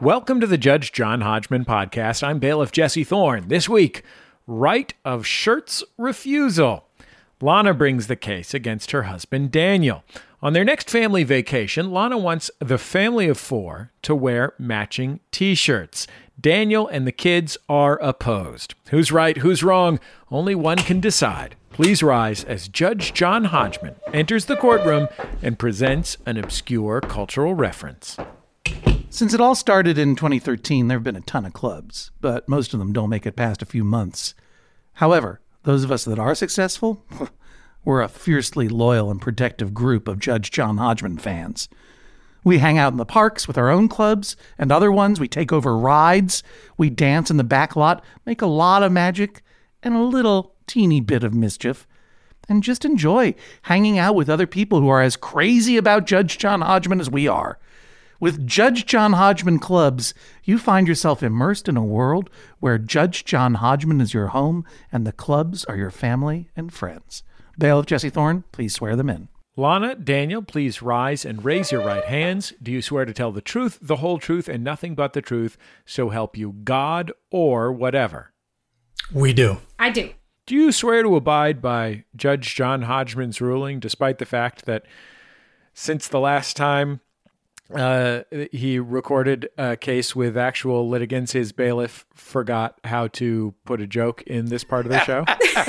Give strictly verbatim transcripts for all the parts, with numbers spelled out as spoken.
Welcome to the Judge John Hodgman podcast. I'm bailiff Jesse Thorne. This week, right of shirt's refusal. Lana brings the case against her husband, Daniel. On their next family vacation, Lana wants the family of four to wear matching t-shirts. Daniel and the kids are opposed. Who's right, who's wrong? Only one can decide. Please rise as Judge John Hodgman enters the courtroom and presents an obscure cultural reference. Since it all started in twenty thirteen, there have been a ton of clubs, but most of them don't make it past a few months. However, those of us that are successful, we're a fiercely loyal and protective group of Judge John Hodgman fans. We hang out in the parks with our own clubs and other ones. We take over rides. We dance in the back lot, make a lot of magic and a little teeny bit of mischief, and just enjoy hanging out with other people who are as crazy about Judge John Hodgman as we are. With Judge John Hodgman clubs, you find yourself immersed in a world where Judge John Hodgman is your home and the clubs are your family and friends. Bailiff Jesse Thorne, please swear them in. Lana, Daniel, please rise and raise your right hands. Do you swear to tell the truth, the whole truth, and nothing but the truth, so help you God or whatever? We do. I do. Do you swear to abide by Judge John Hodgman's ruling, despite the fact that since the last time Uh, he recorded a case with actual litigants, his bailiff forgot how to put a joke in this part of the show?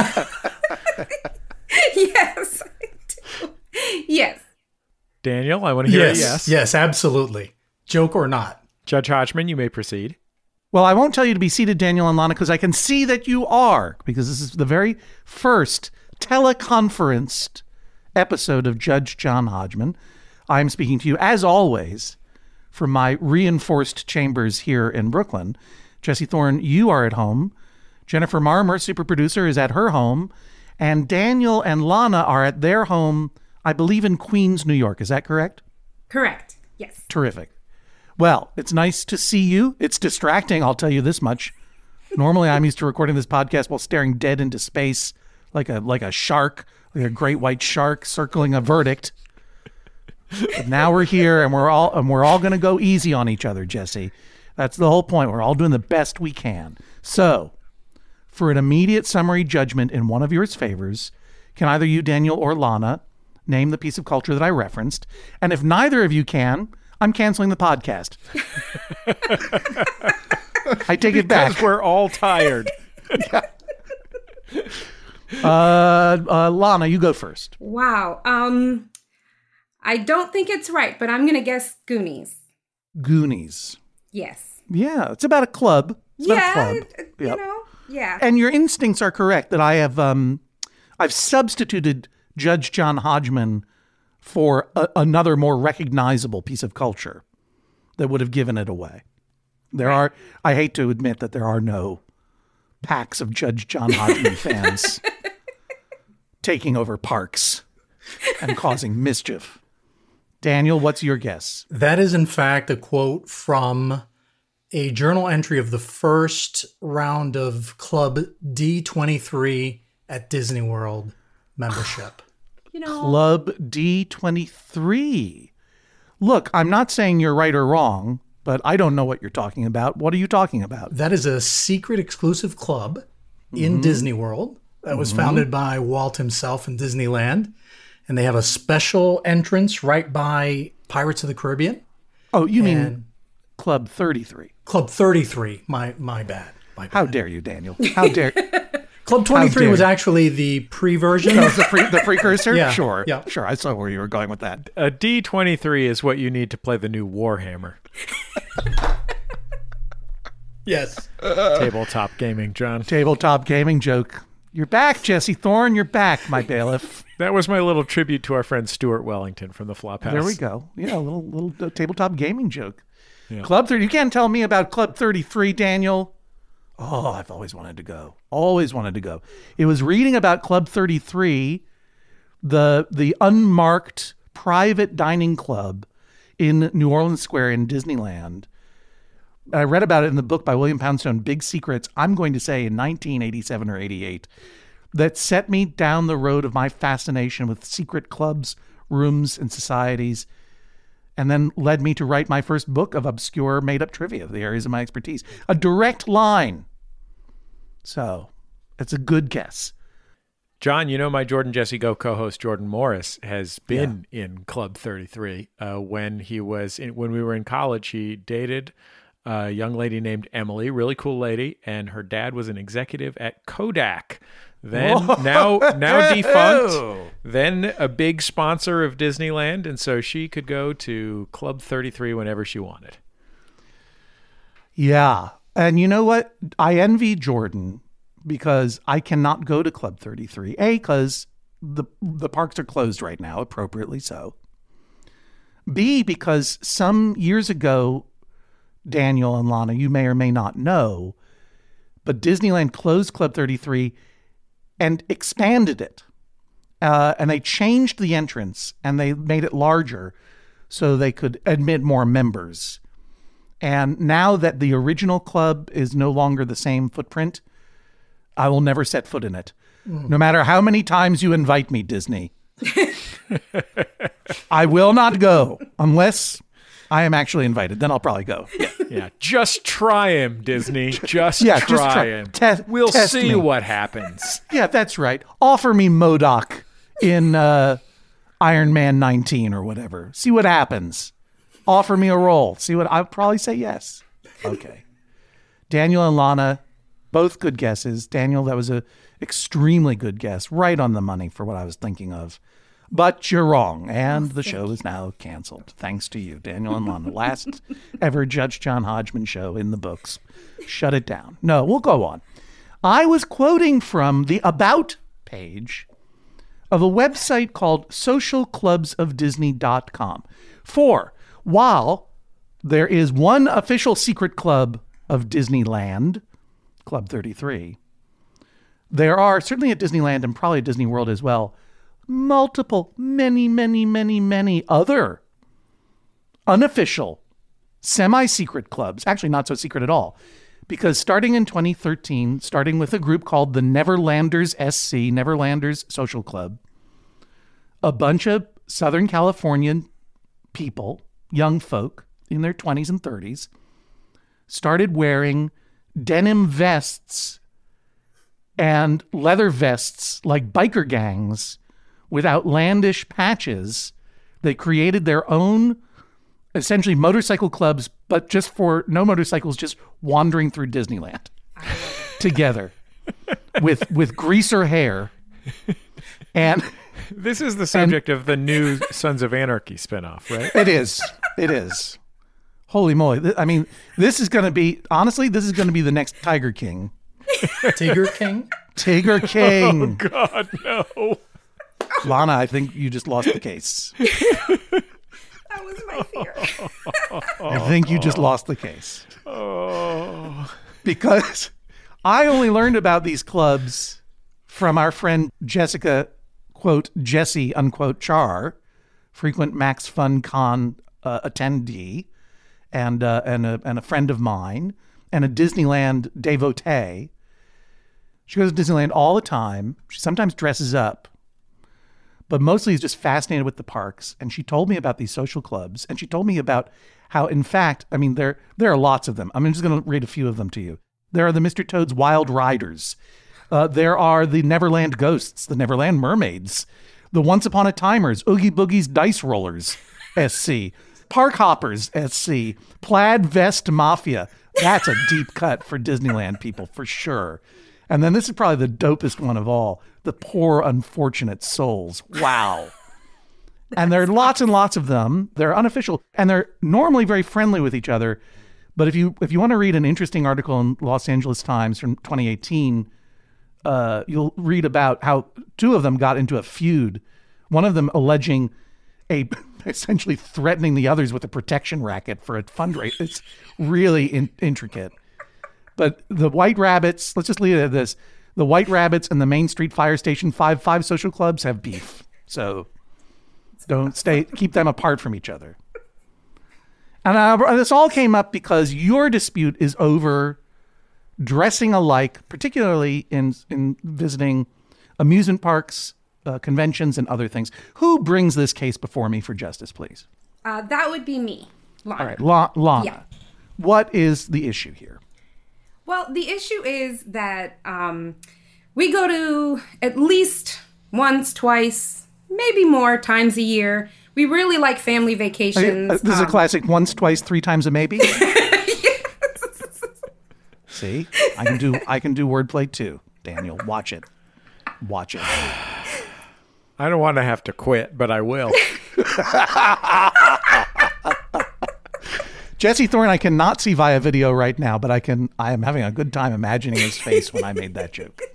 Yes, I do. Yes. Daniel, I want to hear yes, a yes. Yes, absolutely. Joke or not. Judge Hodgman, you may proceed. Well, I won't tell you to be seated, Daniel and Lana, because I can see that you are, because this is the very first teleconferenced episode of Judge John Hodgman. I'm speaking to you, as always, from my reinforced chambers here in Brooklyn. Jesse Thorne, you are at home. Jennifer Marmer, super producer, is at her home. And Daniel and Lana are at their home, I believe in Queens, New York. Is that correct? Correct. Yes. Terrific. Well, it's nice to see you. It's distracting, I'll tell you this much. Normally, I'm used to recording this podcast while staring dead into space like a like a shark, like a great white shark circling a verdict. But now we're here, and we're all and we're all going to go easy on each other, Jesse. That's the whole point. We're all doing the best we can. So, for an immediate summary judgment in one of yours favors, can either you, Daniel, or Lana name the piece of culture that I referenced? And if neither of you can, I'm canceling the podcast. I take it back. Because we're all tired. Yeah. uh, uh, Lana, you go first. Wow. Um, I don't think it's right, but I'm going to guess Goonies. Goonies. Yes. Yeah, it's about a club. It's about yeah, a club. it- you Yep. know, yeah. And your instincts are correct that I have um, I've substituted Judge John Hodgman for a, another more recognizable piece of culture that would have given it away. There are, I hate to admit that there are no packs of Judge John Hodgman fans taking over parks and causing mischief. Daniel, what's your guess? That is, in fact, a quote from a journal entry of the first round of Club D twenty-three at Disney World membership. You know, Club D twenty-three. Look, I'm not saying you're right or wrong, but I don't know what you're talking about. What are you talking about? That is a secret exclusive club in Disney World that was founded by Walt himself in Disneyland. And they have a special entrance right by Pirates of the Caribbean. Oh, you mean And Club thirty-three. Club thirty-three. My my bad. My bad. How dare you, Daniel? How dare Club twenty-three dare was you. actually the pre-version. That was the, pre- the precursor? Yeah, Sure. yeah. Sure. I saw where you were going with that. A D twenty-three is what you need to play the new Warhammer. Yes. Tabletop gaming, John. Tabletop gaming joke. You're back, Jesse Thorne. You're back, my bailiff. That was my little tribute to our friend Stuart Wellington from the Flophouse. There we go. Yeah, a little little uh, tabletop gaming joke. Yeah. Club thirty. You can't tell me about Club thirty-three, Daniel. Oh, I've always wanted to go. Always wanted to go. It was reading about Club thirty-three, the the unmarked private dining club in New Orleans Square in Disneyland. I read about it in the book by William Poundstone, Big Secrets, I'm going to say in nineteen eighty-seven or eighty-eight, that set me down the road of my fascination with secret clubs, rooms, and societies. and then led me to write my first book of obscure made-up trivia, the areas of my expertise. A direct line. So it's a good guess. John, you know my Jordan Jesse Go co-host Jordan Morris has been yeah. in Club thirty-three. Uh, when he was in, when we were in college, he dated a young lady named Emily, really cool lady, and her dad was an executive at Kodak. Then Whoa. now now defunct, then a big sponsor of Disneyland, and so she could go to Club thirty-three whenever she wanted. Yeah. And you know what? I envy Jordan because I cannot go to Club thirty-three. A, because the the parks are closed right now, appropriately so. B, because some years ago, Daniel and Lana, you may or may not know, but Disneyland closed Club thirty-three and expanded it. Uh, and they changed the entrance and they made it larger so they could admit more members. And now that the original club is no longer the same footprint, I will never set foot in it. Mm. No matter how many times you invite me, Disney. I will not go unless I am actually invited. Then I'll probably go. Yeah. Yeah, just try him, Disney. Just yeah, try, just try him. Te- we'll test see me. what happens. Yeah, that's right. Offer me MODOK in uh, Iron Man nineteen or whatever. See what happens. Offer me a role. See what I'll probably say yes. Okay. Daniel and Lana, both good guesses. Daniel, that was a extremely good guess, right on the money for what I was thinking of. But you're wrong, and the show is now canceled. Thanks to you, Daniel and Lana. Last ever Judge John Hodgman show in the books. Shut it down. No, we'll go on. I was quoting from the About page of a website called social clubs of disney dot com. For while there is one official secret club of Disneyland, Club thirty-three, there are, certainly at Disneyland and probably at Disney World as well, multiple, many, many, many, many other unofficial, semi-secret clubs. Actually, not so secret at all. Because starting in twenty thirteen, starting with a group called the Neverlanders S C, Neverlanders Social Club, a bunch of Southern Californian people, young folk in their twenties and thirties, started wearing denim vests and leather vests like biker gangs with outlandish patches. They created their own, essentially, motorcycle clubs, but just for no motorcycles, just wandering through Disneyland together with with greaser hair. And this is the subject and, of the new Sons of Anarchy spinoff, right? It is. It is. Holy moly. I mean, this is going to be, honestly, this is going to be the next Tiger King. Tiger King? Tiger King. Oh, God, no. Lana, I think you just lost the case. That was my fear. I think you just lost the case. Oh. Because I only learned about these clubs from our friend Jessica, quote, Jessie, unquote, Char, frequent Max Fun Con uh, attendee, and, uh, and, a, and a friend of mine, and a Disneyland devotee. She goes to Disneyland all the time. She sometimes dresses up, but mostly is just fascinated with the parks. And she told me about these social clubs, and she told me about how, in fact, I mean, there there are lots of them. I'm just going to read a few of them to you. There are the Mister Toad's Wild Riders. Uh, there are the Neverland Ghosts, the Neverland Mermaids, the Once Upon a Timers, Oogie Boogie's Dice Rollers, S C, Park Hoppers, S C, Plaid Vest Mafia. That's a deep cut for Disneyland people, for sure. And then this is probably the dopest one of all, the Poor Unfortunate Souls. Wow. And there are lots and lots of them. They're unofficial, and they're normally very friendly with each other. But if you if you want to read an interesting article in Los Angeles Times from twenty eighteen, uh, you'll read about how two of them got into a feud. One of them alleging a essentially threatening the others with a protection racket for a fundraiser. It's really in, intricate. But the White Rabbits, let's just leave it at this. The White Rabbits and the Main Street Fire Station five five social clubs have beef. So don't stay, keep them apart from each other. And uh, this all came up because your dispute is over dressing alike, particularly in in visiting amusement parks, uh, conventions, and other things. Who brings this case before me for justice, please? Uh, that would be me, Lana. All right, La- Lana. Yeah. What is the issue here? Well, the issue is that um, we go to at least once, twice, maybe more times a year. We really like family vacations. Uh, this is a Um, classic once, twice, three times a maybe. See, I can do I can do wordplay too. Daniel, watch it. Watch it. I don't want to have to quit, but I will. Jesse Thorne, I cannot see via video right now, but I can. I am having a good time imagining his face when I made that joke.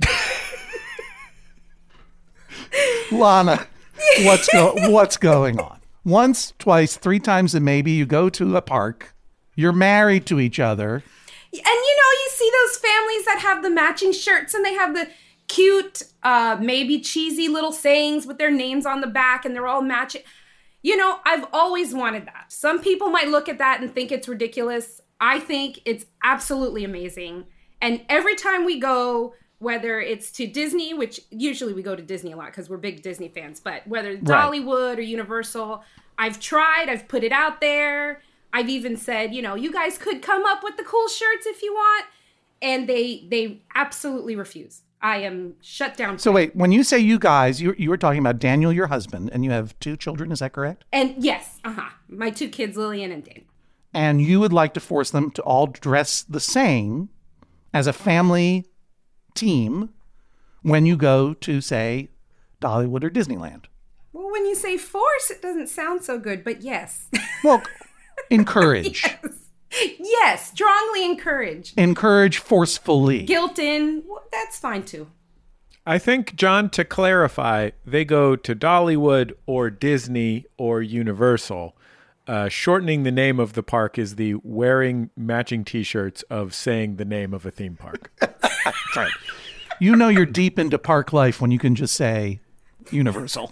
Lana, what's go, what's going on? Once, twice, three times a maybe. You go to a park. You're married to each other. And you know, you see those families that have the matching shirts and they have the cute, uh, maybe cheesy little sayings with their names on the back and they're all matching. You know, I've always wanted that. Some people might look at that and think it's ridiculous. I think it's absolutely amazing. And every time we go, whether it's to Disney, which usually we go to Disney a lot because we're big Disney fans, but whether it's Right. Dollywood or Universal, I've tried, I've put it out there. I've even said, you know, you guys could come up with the cool shirts if you want. And they they absolutely refuse. I am shut down. So wait, when you say you guys, you you were talking about Daniel, your husband, and you have two children. Is that correct? And yes, uh-huh. My two kids, Lillian and Dan. And you would like to force them to all dress the same as a family team when you go to, say, Dollywood or Disneyland. Well, when you say force, it doesn't sound so good, but yes. Well, encourage. Yes, strongly encourage. Encourage forcefully. Guilt in, well, that's fine too. I think, John, to clarify, they go to Dollywood or Disney or Universal. Uh, shortening the name of the park is the wearing matching T-shirts of saying the name of a theme park. That's right. You know you're deep into park life when you can just say Universal.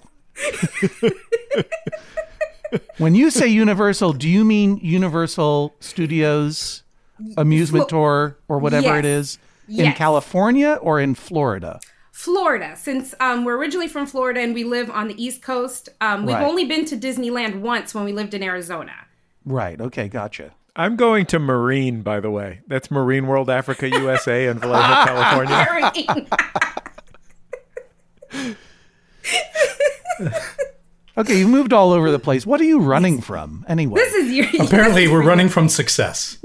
When you say Universal, do you mean Universal Studios amusement Flo- tour or whatever Yes. it is in Yes. California or in Florida? Florida, since um, we're originally from Florida and we live on the East Coast, um, we've Right. only been to Disneyland once when we lived in Arizona. Right. Okay. Gotcha. I'm going to Marine, by the way. That's Marine World Africa U S A in Vallejo, California. Okay. You moved all over the place. What are you running from anyway? This is your. Apparently, we're running from success.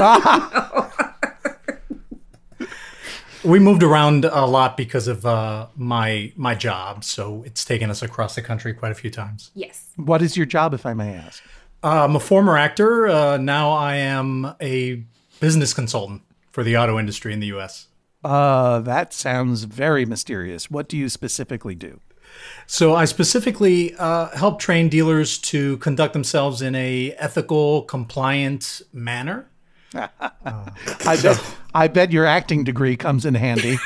We moved around a lot because of uh, my my job, so it's taken us across the country quite a few times. Yes. What is your job, if I may ask? Uh, I'm a former actor. Uh, now I am a business consultant for the auto industry in the U S. Uh, that sounds very mysterious. What do you specifically do? So I specifically uh, help train dealers to conduct themselves in a ethical, compliant manner. I bet I bet your acting degree comes in handy.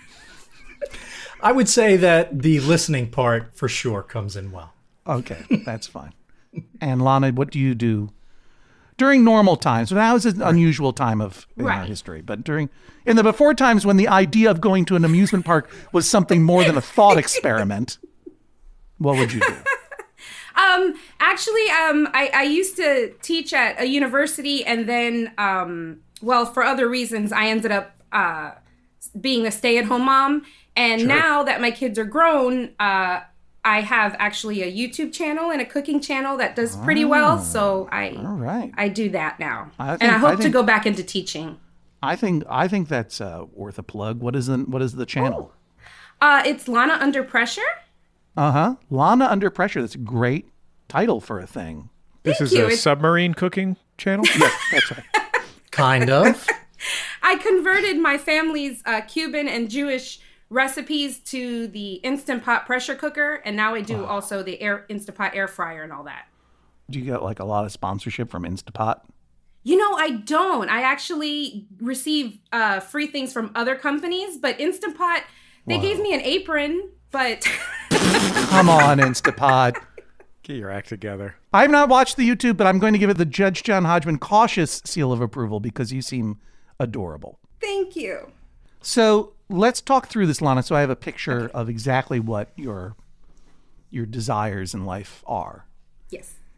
I would say that the listening part for sure comes in well. Okay, that's fine. And Lana, what do you do during normal times? So now is an unusual time of in our Right. history, but during in the before times when the idea of going to an amusement park was something more than a thought experiment, what would you do? Um, actually, um, I, I used to teach at a university, and then, um, well, for other reasons, I ended up uh, being a stay-at-home mom. And now that my kids are grown, uh, I have actually a YouTube channel and a cooking channel that does pretty well. So I, All right. I do that now, I and think- I hope I to think- go back into teaching. I think I think that's uh, worth a plug. What is the what is the channel? Uh, it's Lana Under Pressure. Uh huh. Lana Under Pressure. That's a great title for a thing. This Thank is you. a It's- submarine cooking channel? Yes, that's right. Kind of. I converted my family's uh, Cuban and Jewish recipes to the Instant Pot pressure cooker, and now I do also the air Instant Pot air fryer and all that. Do you get like a lot of sponsorship from Instapot? You know, I don't. I actually receive uh, free things from other companies, but Instant Pot, they gave me an apron, but Come on, Instapot. Get your act together. I have not watched the YouTube, but I'm going to give it the Judge John Hodgman cautious seal of approval because you seem adorable. thank you. So let's talk through this, Lana, so I have a picture of exactly what your your desires in life are. Yes.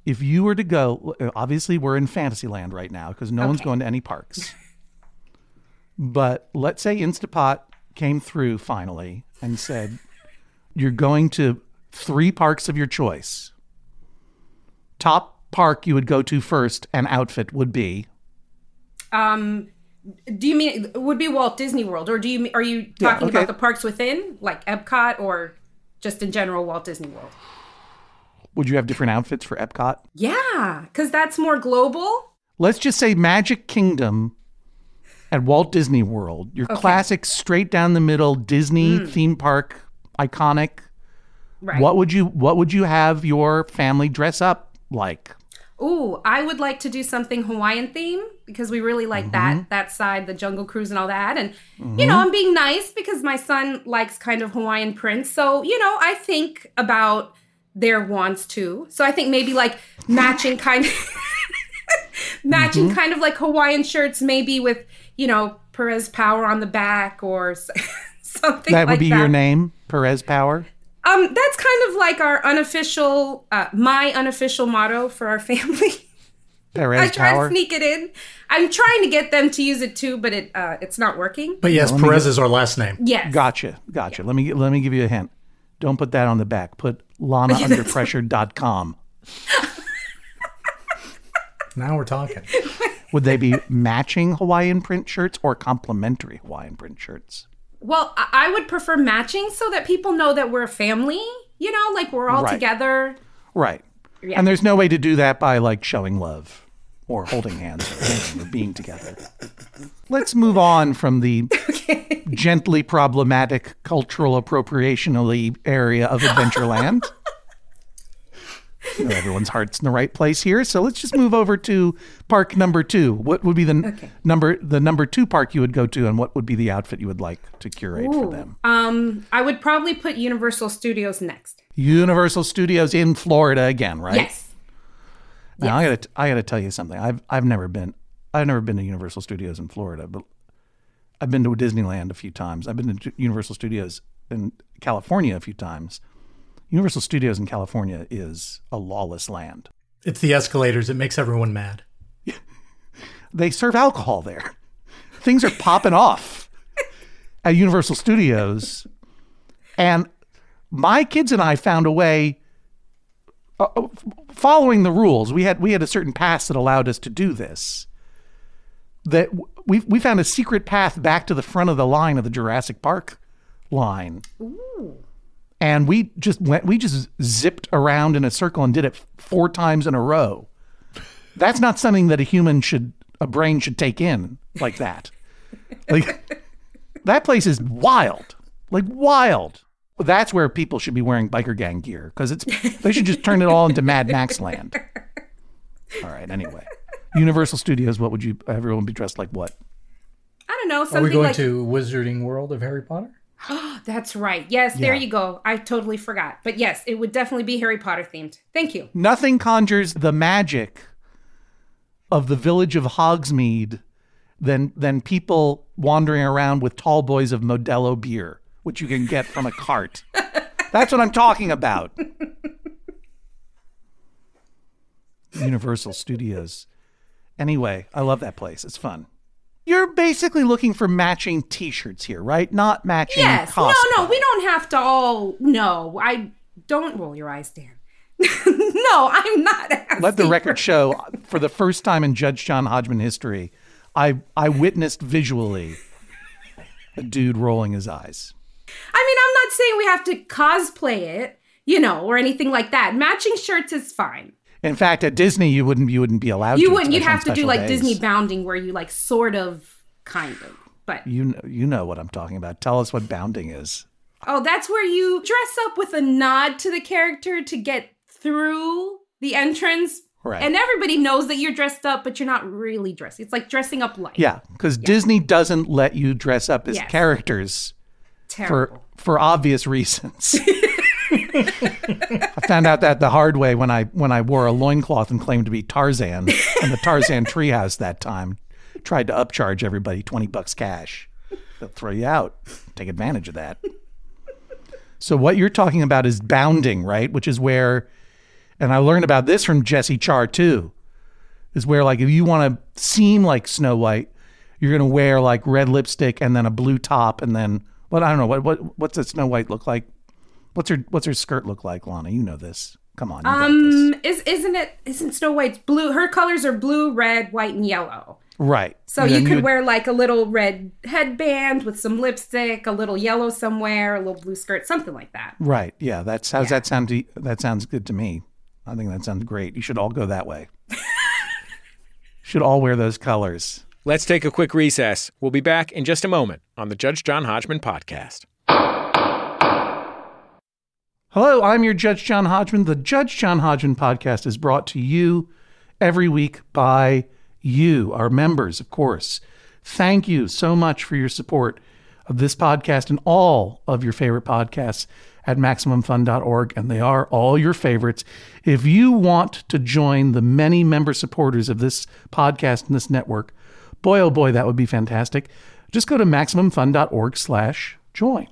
if you were to go, obviously we're in Fantasyland right now because no okay. one's going to any parks. But let's say Instapot came through finally and said, you're going to three parks of your choice. Top park you would go to first and outfit would be? Um, do you mean it would be Walt Disney World, or do you are you talking yeah, okay. about the parks within, like Epcot, or just in general Walt Disney World? Would you have different outfits for Epcot? Yeah, because that's more global. Let's just say Magic Kingdom at Walt Disney World, your okay. classic straight down the middle Disney mm. theme park, iconic. Right. What would you What would you have your family dress up like? Ooh, I would like to do something Hawaiian theme because we really like mm-hmm. that that side, the Jungle Cruise and all that. And, mm-hmm. you know, I'm being nice because my son likes kind of Hawaiian prints. So, you know, I think about their wants too. So I think maybe like matching kind of matching mm-hmm. kind of like Hawaiian shirts, maybe with, you know, Perez Power on the back or something that would like be that. Your name, Perez Power? Um, that's kind of like our unofficial, uh, my unofficial motto for our family. Perez I try Power. to sneak it in. I'm trying to get them to use it too, but it uh, it's not working. But yes, no, Perez get, is our last name. Yes. Gotcha. Gotcha. Yeah. Let me let me give you a hint. Don't put that on the back. Put lana under pressure dot com. Now we're talking. Would they be matching Hawaiian print shirts or complimentary Hawaiian print shirts? Well, I would prefer matching so that people know that we're a family, you know, like we're all right. together. Right. Yeah. And there's no way to do that by like showing love or holding hands or, anything, or being together. Let's move on from the okay. gently problematic cultural appropriation-y area of Adventureland. You know, everyone's heart's in the right place here. So let's just move over to park number two. What would be the okay. number the number two park you would go to, and what would be the outfit you would like to curate Ooh, for them? Um, I would probably put Universal Studios next. Universal Studios in Florida again, right? Yes. Now yes. I gotta I gotta tell you something. I've I've never been I've never been to Universal Studios in Florida, but I've been to Disneyland a few times. I've been to Universal Studios in California a few times. Universal Studios in California is a lawless land. It's the escalators. It makes everyone mad. They serve alcohol there. Things are popping off at Universal Studios. And my kids and I found a way, uh, following the rules. We had we had a certain pass that allowed us to do this. That we we found a secret path back to the front of the line of the Jurassic Park line. Ooh. And we just went, we just zipped around in a circle and did it four times in a row. That's not something that a human should, a brain should take in like that. Like, that place is wild, like wild. That's where people should be wearing biker gang gear because it's, they should just turn it all into Mad Max land. All right. Anyway, Universal Studios, what would you, everyone be dressed like what? I don't know. Something Are we going like... to Wizarding World of Harry Potter? Oh, that's right. Yes, yeah. There you go. I totally forgot. But yes, it would definitely be Harry Potter themed. Thank you. Nothing conjures the magic of the village of Hogsmeade than than people wandering around with tall boys of Modelo beer, which you can get from a cart. That's what I'm talking about. Universal Studios. Anyway, I love that place. It's fun. You're basically looking for matching T-shirts here, right? Not matching yes. cosplay. No, no, we don't have to all. No, I don't roll your eyes, Dan. No, I'm not asking. Let the record show, for the first time in Judge John Hodgman history, I I witnessed visually a dude rolling his eyes. I mean, I'm not saying we have to cosplay it, you know, or anything like that. Matching shirts is fine. In fact, at Disney, you wouldn't you wouldn't be allowed. You to. wouldn't. You'd have to do like days. Disney bounding, where you like sort of, kind of, but you know, you know what I'm talking about. Tell us what bounding is. Oh, that's where you dress up with a nod to the character to get through the entrance. Right. And everybody knows that you're dressed up, but you're not really dressed. It's like dressing up light. Yeah, because yeah. Disney doesn't let you dress up as yes. characters Terrible. for for obvious reasons. I found out that the hard way when I when I wore a loincloth and claimed to be Tarzan in the Tarzan treehouse that time. Tried to upcharge everybody twenty bucks cash. They'll throw you out. Take advantage of that. So what you're talking about is bounding, right? Which is where And I learned about this from Jesse Char too, is where like if you want to seem like Snow White, you're going to wear like red lipstick and then a blue top and then, what I don't know, what what what's a Snow White look like? What's her what's her skirt look like, Lana? You know this. Come on. You um, got this. is isn't it isn't Snow White's blue? Her colors are blue, red, white, and yellow. Right. So And you then could you'd- wear like a little red headband with some lipstick, a little yellow somewhere, a little blue skirt, something like that. Right. Yeah. That's how's Yeah. that sound to you? That sounds good to me. I think that sounds great. You should all go that way. Should all wear those colors. Let's take a quick recess. We'll be back in just a moment on the Judge John Hodgman podcast. Hello, I'm your Judge John Hodgman. The Judge John Hodgman podcast is brought to you every week by you, our members, of course. Thank you so much for your support of this podcast and all of your favorite podcasts at Maximum Fun dot org, and they are all your favorites. If you want to join the many member supporters of this podcast and this network, boy, oh boy, that would be fantastic. Just go to Maximum Fun dot org slash join.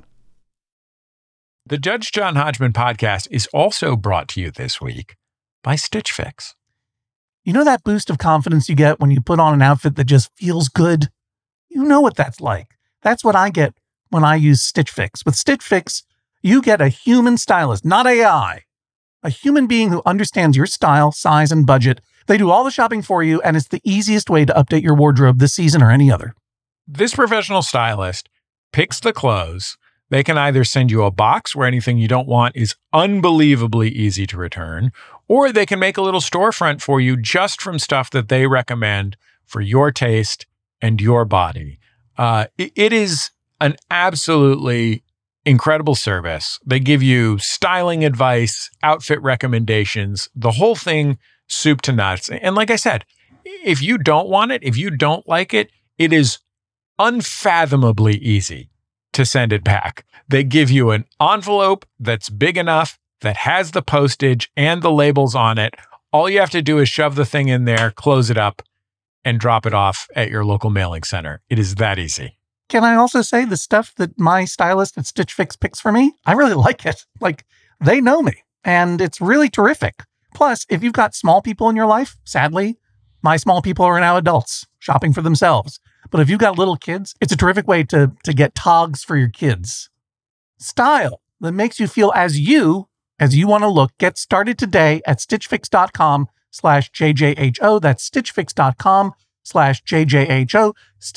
The Judge John Hodgman podcast is also brought to you this week by Stitch Fix. You know that boost of confidence you get when you put on an outfit that just feels good? You know what that's like. That's what I get when I use Stitch Fix. With Stitch Fix, you get a human stylist, not A I. A human being who understands your style, size, and budget. They do all the shopping for you, and it's the easiest way to update your wardrobe this season or any other. This professional stylist picks the clothes. They can either send you a box where anything you don't want is unbelievably easy to return, or they can make a little storefront for you just from stuff that they recommend for your taste and your body. Uh, it, it is an absolutely incredible service. They give you styling advice, outfit recommendations, the whole thing soup to nuts. And like I said, if you don't want it, if you don't like it, it is unfathomably easy to send it back. They give you an envelope that's big enough, that has the postage and the labels on it. All you have to do is shove the thing in there, close it up, and drop it off at your local mailing center. It is that easy. Can I also say the stuff that my stylist at Stitch Fix picks for me? I really like it. Like, they know me, and it's really terrific. Plus, if you've got small people in your life, sadly, my small people are now adults shopping for themselves. But if you've got little kids, it's a terrific way to, to get togs for your kids. Style that makes you feel as you, as you want to look. Get started today at stitchfix.com slash JJHO. That's stitchfix.com slash JJHO.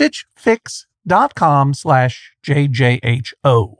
Stitchfix.com slash JJHO.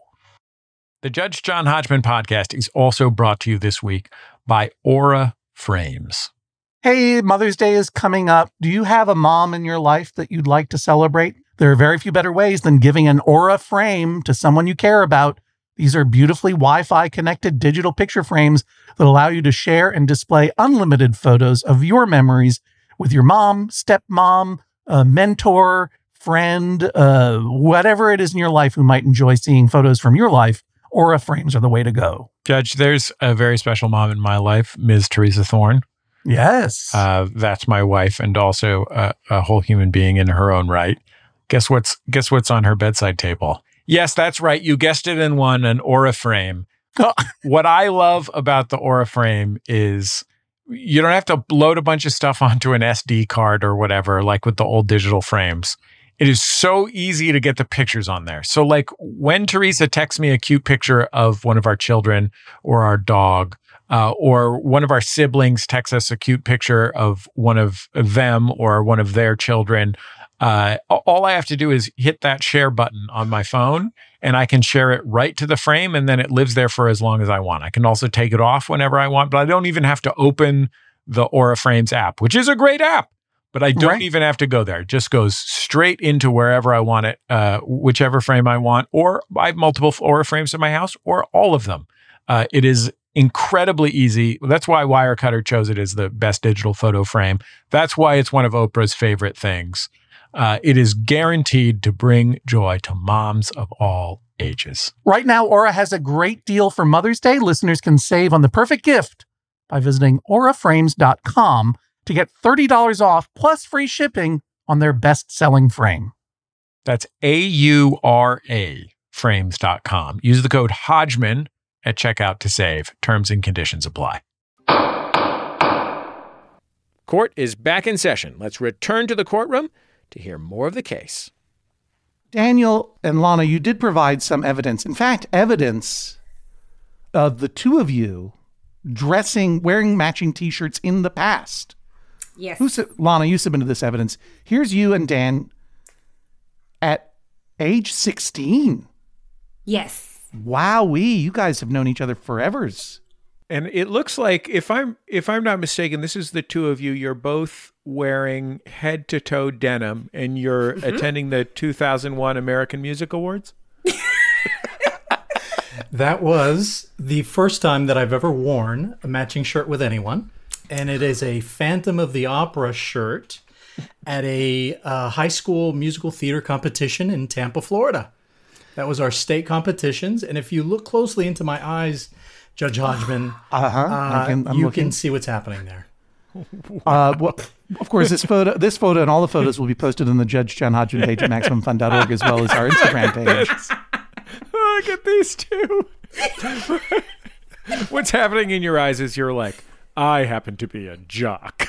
The Judge John Hodgman podcast is also brought to you this week by Aura Frames. Hey, Mother's Day is coming up. Do you have a mom in your life that you'd like to celebrate? There are very few better ways than giving an Aura frame to someone you care about. These are beautifully Wi-Fi connected digital picture frames that allow you to share and display unlimited photos of your memories with your mom, stepmom, a mentor, friend, uh, whatever it is in your life who might enjoy seeing photos from your life. Aura frames are the way to go. Judge, there's a very special mom in my life, Miz Teresa Thorne. Yes. Uh, that's my wife, and also a, a whole human being in her own right. Guess what's guess what's on her bedside table? Yes, that's right. You guessed it in one, an Aura frame. Oh. What I love about the Aura frame is you don't have to load a bunch of stuff onto an S D card or whatever, like with the old digital frames. It is so easy to get the pictures on there. So like when Teresa texts me a cute picture of one of our children or our dog, Uh, or one of our siblings texts us a cute picture of one of them or one of their children. Uh, all I have to do is hit that share button on my phone and I can share it right to the frame, and then it lives there for as long as I want. I can also take it off whenever I want, but I don't even have to open the Aura Frames app, which is a great app, but I don't Right. even have to go there. It just goes straight into wherever I want it, uh, whichever frame I want, or I have multiple Aura Frames in my house, or all of them. Uh, it is incredibly easy. That's why Wirecutter chose it as the best digital photo frame. That's why it's one of Oprah's favorite things. Uh, it is guaranteed to bring joy to moms of all ages. Right now, Aura has a great deal for Mother's Day. Listeners can save on the perfect gift by visiting aura frames dot com to get thirty dollars off plus free shipping on their best-selling frame. That's A U R A frames dot com. Use the code Hodgman at checkout to save. Terms and conditions apply. Court is back in session. Let's return to the courtroom to hear more of the case. Daniel and Lana, you did provide some evidence. In fact, evidence of the two of you dressing, wearing matching T-shirts in the past. Yes. Who, Lana, you submitted this evidence. Here's you and Dan at age sixteen. Yes. Wowee, you guys have known each other forevers. And it looks like, if I'm if I'm not mistaken, this is the two of you. You're both wearing head-to-toe denim, and you're mm-hmm. attending the two thousand one American Music Awards? That was the first time that I've ever worn a matching shirt with anyone. And it is a Phantom of the Opera shirt at a uh, high school musical theater competition in Tampa, Florida. That was our state competitions. And if you look closely into my eyes, Judge Hodgman, uh-huh. uh, can, you looking. can see what's happening there. Uh, well, of course, this photo, this photo, and all the photos will be posted on the Judge John Hodgman page at maximum fun dot org, as well as our Instagram page. Oh, look at these two. What's happening in your eyes is you're like, I happen to be a jock.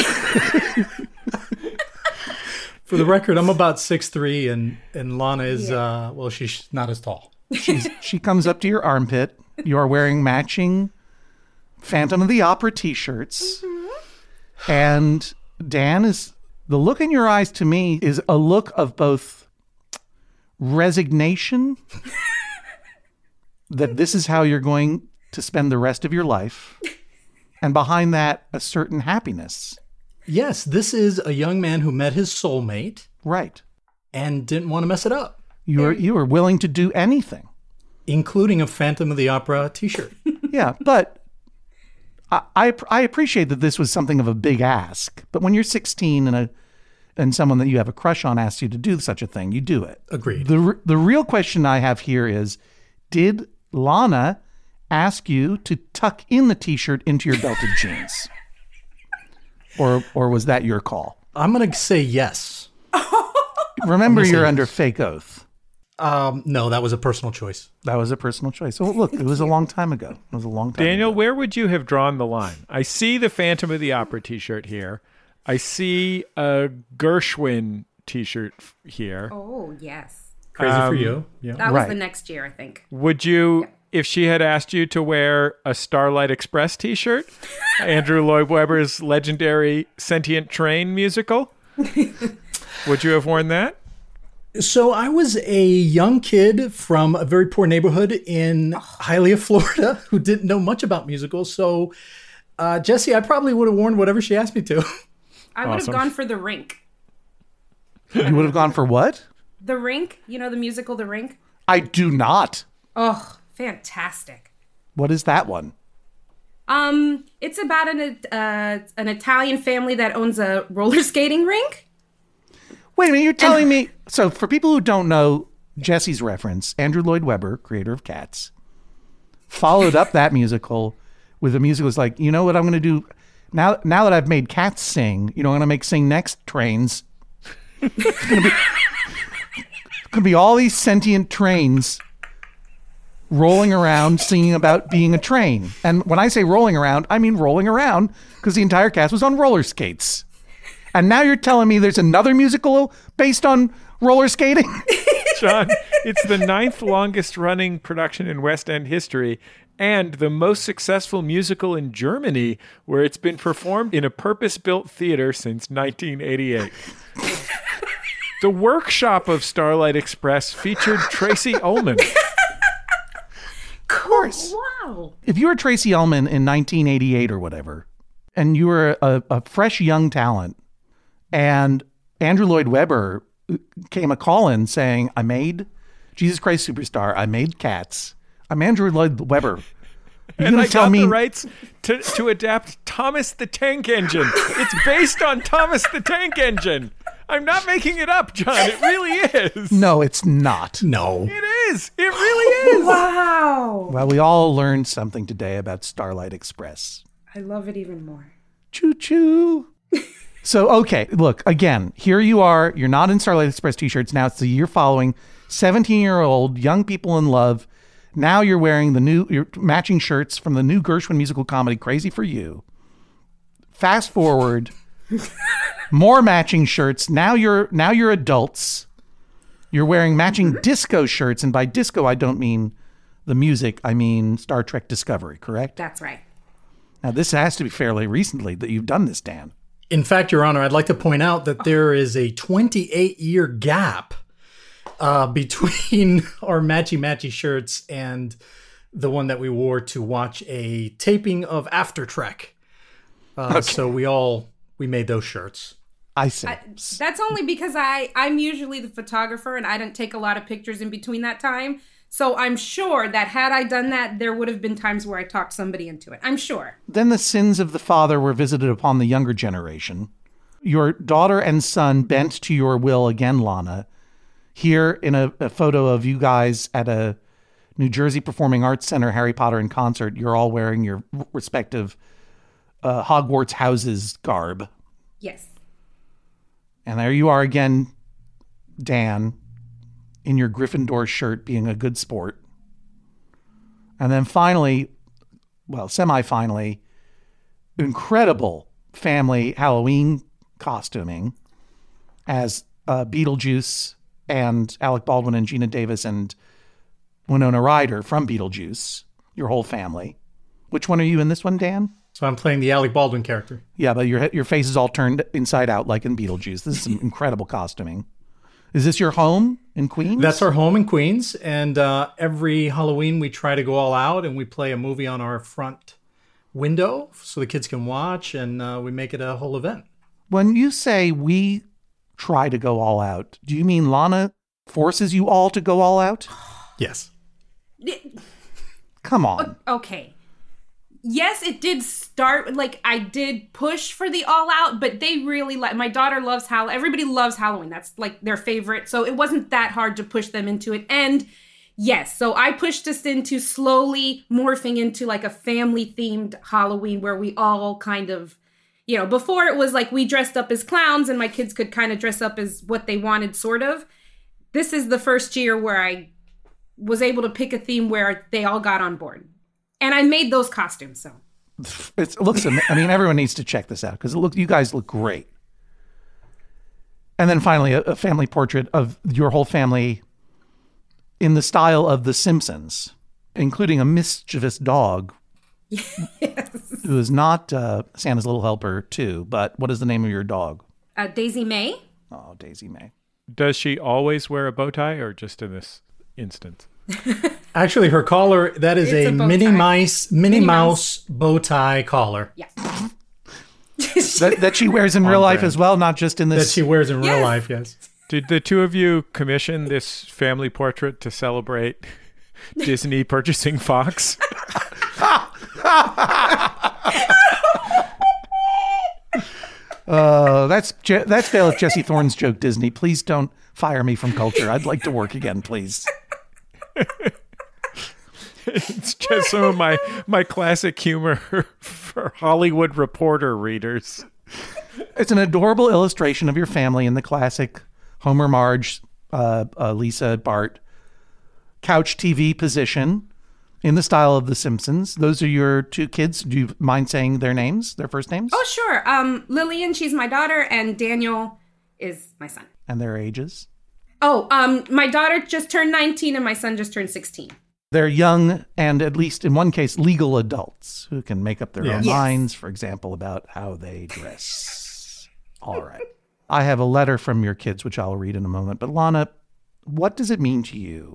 For the record, I'm about six three, and and Lana is yeah. uh, well, she's not as tall. She's she comes up to your armpit. You are wearing matching Phantom of the Opera T-shirts. Mm-hmm. And Dan, is the look in your eyes to me is a look of both resignation that this is how you're going to spend the rest of your life, and behind that, a certain happiness. Yes, this is a young man who met his soulmate. Right. And didn't want to mess it up. You were, you were willing to do anything. Including a Phantom of the Opera T-shirt. Yeah, but I, I I appreciate that this was something of a big ask. But when you're sixteen and a and someone that you have a crush on asks you to do such a thing, you do it. Agreed. The the real question I have here is, did Lana ask you to tuck in the T-shirt into your belted jeans? Or or was that your call? I'm going to say yes. Remember, you're yes. under fake oath. Um, no, that was a personal choice. That was a personal choice. So look, it was a long time ago. It was a long time Daniel, ago. where would you have drawn the line? I see the Phantom of the Opera T-shirt here. I see a Gershwin T-shirt here. Oh, yes. Crazy Um, for you. Yeah. That was Right. the next year, I think. Would you, Yeah. if she had asked you to wear a Starlight Express T-shirt, Andrew Lloyd Webber's legendary Sentient Train musical, would you have worn that? So I was a young kid from a very poor neighborhood in Hialeah, Florida, who didn't know much about musicals. So, uh, Jesse, I probably would have worn whatever she asked me to. I would Awesome. have gone for The Rink. You would have gone for what? The Rink? You know the musical The Rink? I do not. Oh, fantastic. What is that one? Um, it's about an uh, an Italian family that owns a roller skating rink. Wait a minute, you're telling me... So for people who don't know Jesse's reference, Andrew Lloyd Webber, creator of Cats, followed up that musical with a musical that's like, you know what I'm going to do? Now now that I've made Cats sing, you know what I'm going to make sing next? Trains. It's going to be, going to be all these sentient trains rolling around singing about being a train. And when I say rolling around, I mean rolling around because the entire cast was on roller skates. And now you're telling me there's another musical based on roller skating? John, it's the ninth longest running production in West End history and the most successful musical in Germany, where it's been performed in a purpose-built theater since nineteen eighty-eight. The workshop of Starlight Express featured Tracy Ullman. Of course. Wow. If you were Tracy Ullman in nineteen eighty-eight or whatever, and you were a, a fresh young talent, and Andrew Lloyd Webber came a call in saying, I made Jesus Christ Superstar, I made Cats, I'm Andrew Lloyd Webber. You're And gonna I tell got me the rights to, to adapt Thomas the Tank Engine. It's based on Thomas the Tank Engine. I'm not making it up, John. It really is. No, it's not. No. It is. It really is. Wow. Well, we all learned something today about Starlight Express. I love it even more. Choo choo. So, okay, look, again, here you are. You're not in Starlight Express t-shirts. Now it's the year following. seventeen-year-old young people in love. Now you're wearing the new you're matching shirts from the new Gershwin musical comedy, Crazy for You. Fast forward More matching shirts. Now you're now you're adults. You're wearing matching Mm-hmm. disco shirts, and by disco I don't mean the music. I mean Star Trek Discovery, correct? That's right. Now this has to be fairly recently that you've done this, Dan. In fact, Your Honor, I'd like to point out that there is a twenty-eight year gap uh, between our matchy-matchy shirts and the one that we wore to watch a taping of After Trek. Uh, So we all, we made those shirts. I see. I, that's only because I, I'm usually the photographer and I didn't take a lot of pictures in between that time. So I'm sure that had I done that, there would have been times where I talked somebody into it. I'm sure. Then the sins of the father were visited upon the younger generation. Your daughter and son bent to your will again, Lana. Here in a, a photo of you guys at a New Jersey Performing Arts Center Harry Potter in concert, you're all wearing your respective uh, Hogwarts houses garb. Yes. And there you are again, Dan, in your Gryffindor shirt, being a good sport. And then finally, well, semi-finally, incredible family Halloween costuming as uh, Beetlejuice and Alec Baldwin and Gina Davis and Winona Ryder from Beetlejuice, your whole family. Which one are you in this one, Dan? So I'm playing the Alec Baldwin character. Yeah, but your your face is all turned inside out like in Beetlejuice. This is some incredible costuming. Is this your home in Queens? That's our home in Queens. And uh, every Halloween, we try to go all out and we play a movie on our front window so the kids can watch, and uh, we make it a whole event. When you say we try to go all out, do you mean Lana forces you all to go all out? Yes. Come on. Okay. Yes, it did start, like, I did push for the all out, but they really like, my daughter loves Halloween. Everybody loves Halloween. That's like their favorite. So it wasn't that hard to push them into it. And yes, so I pushed us into slowly morphing into like a family themed Halloween where we all kind of, you know, before it was like we dressed up as clowns and my kids could kind of dress up as what they wanted, sort of. This is the first year where I was able to pick a theme where they all got on board. And I made those costumes, so. It's, it looks, am- I mean, everyone needs to check this out because look, you guys look great. And then finally, a, a family portrait of your whole family in the style of The Simpsons, including a mischievous dog. Yes. Who is not uh, Santa's Little Helper too, but what is the name of your dog? Uh, Daisy May. Oh, Daisy May. Does she always wear a bow tie or just in this instance? Actually, her collar, that is It's a, a bow Minnie tie. Mouse, Minnie, Minnie Mouse bow tie collar Yes. That, that she wears in real life brand. as well, not just in that this. she wears in real Yes. life, yes. Did the two of you commission this family portrait to celebrate Disney purchasing Fox? Uh, that's Je- that's Bailiff Jesse Thorne's joke, Disney. Please don't fire me from culture. I'd like to work again, please. It's just some of my, my classic humor for Hollywood Reporter readers. It's an adorable illustration of your family in the classic Homer, Marge, uh, uh, Lisa, Bart couch T V position in the style of The Simpsons. Those are your two kids. Do you mind saying their names, their first names? Oh, sure. Um, Lillian, she's my daughter, and Daniel is my son. And their ages? Oh, um, my daughter just turned nineteen and my son just turned sixteen. They're young and, at least in one case, legal adults who can make up their Yes. own Yes. minds, for example, about how they dress. All right. I have a letter from your kids, which I'll read in a moment. But Lana, what does it mean to you